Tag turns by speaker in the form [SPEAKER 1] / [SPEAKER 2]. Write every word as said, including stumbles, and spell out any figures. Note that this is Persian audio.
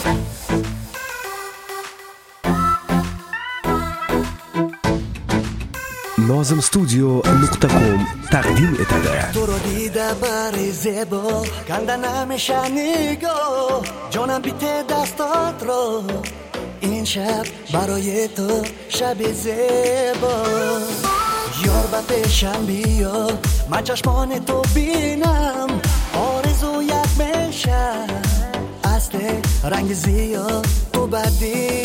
[SPEAKER 1] nozim studio nuqta com taqdim etadi.
[SPEAKER 2] تو رو دیده باری زیبا کنده نمیشه نگاه جانم بیته دستات رو این شب برای تو شب زیبا یار به پیشم بیا من چشمان تو بینم آرزو یک میشه اصل رنگ زیاد تو بدی